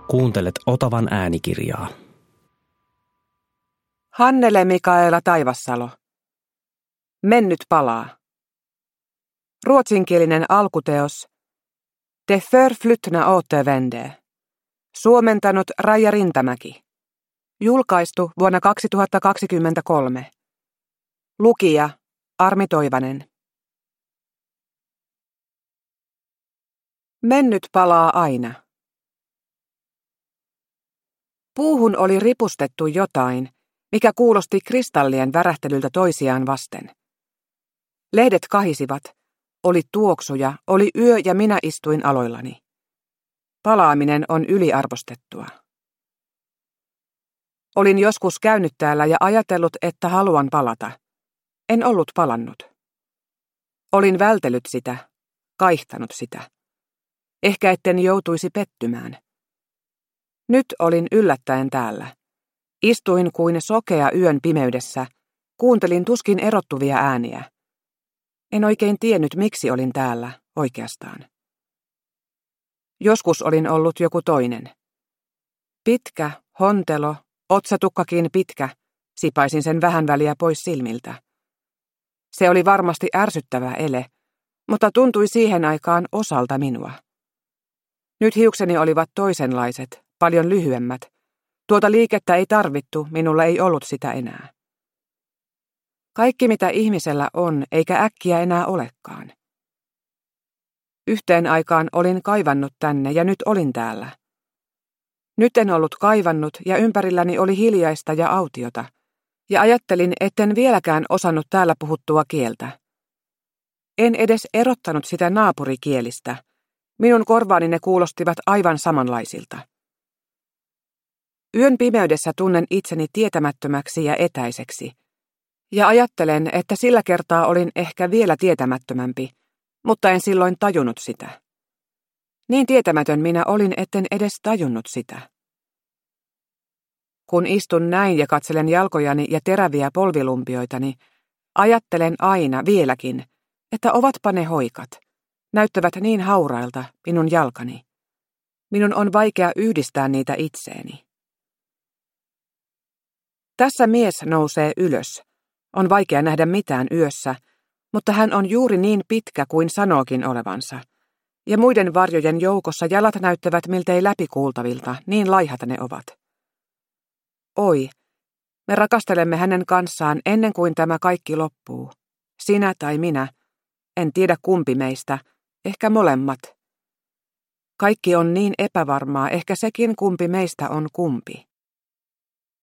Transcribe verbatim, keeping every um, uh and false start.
Kuuntelet Otavan äänikirjaa. Hannele Mikaela Taivassalo. Mennyt palaa. Ruotsinkielinen alkuteos De förflyttna återvände. Suomentanut Raija Rintamäki. Julkaistu vuonna kaksituhattakaksikymmentäkolme. Lukija Armi Toivanen. Mennyt palaa aina. Puuhun oli ripustettu jotain, mikä kuulosti kristallien värähtelyltä toisiaan vasten. Lehdet kahisivat, oli tuoksuja, oli yö ja minä istuin aloillani. Palaaminen on yliarvostettua. Olin joskus käynyt täällä ja ajatellut, että haluan palata. En ollut palannut. Olin vältellyt sitä, kaihtanut sitä. Ehkä etten joutuisi pettymään. Nyt olin yllättäen täällä. Istuin kuin sokea yön pimeydessä, kuuntelin tuskin erottuvia ääniä. En oikein tiennyt, miksi olin täällä oikeastaan. Joskus olin ollut joku toinen. Pitkä, hontelo, otsatukkakin pitkä, sipaisin sen vähän väliä pois silmiltä. Se oli varmasti ärsyttävä ele, mutta tuntui siihen aikaan osalta minua. Nyt hiukseni olivat toisenlaiset, paljon lyhyemmät. Tuota liikettä ei tarvittu, minulla ei ollut sitä enää. Kaikki mitä ihmisellä on, eikä äkkiä enää olekaan. Yhteen aikaan olin kaivannut tänne ja nyt olin täällä. Nyt en ollut kaivannut ja ympärilläni oli hiljaista ja autiota. Ja ajattelin, etten vieläkään osannut täällä puhuttua kieltä. En edes erottanut sitä naapurikielistä. Minun korvaani ne kuulostivat aivan samanlaisilta. Yön pimeydessä tunnen itseni tietämättömäksi ja etäiseksi. Ja ajattelen, että sillä kertaa olin ehkä vielä tietämättömämpi, mutta en silloin tajunnut sitä. Niin tietämätön minä olin, etten edes tajunnut sitä. Kun istun näin ja katselen jalkojani ja teräviä polvilumpioitani, ajattelen aina vieläkin, että ovatpa ne hoikat. Näyttävät niin haurailta minun jalkani. Minun on vaikea yhdistää niitä itseeni. Tässä mies nousee ylös. On vaikea nähdä mitään yössä, mutta hän on juuri niin pitkä kuin sanookin olevansa. Ja muiden varjojen joukossa jalat näyttävät miltei läpikuultavilta, niin laihat ne ovat. Oi, me rakastelemme hänen kanssaan ennen kuin tämä kaikki loppuu. Sinä tai minä, en tiedä kumpi meistä, ehkä molemmat. Kaikki on niin epävarmaa, ehkä sekin kumpi meistä on kumpi.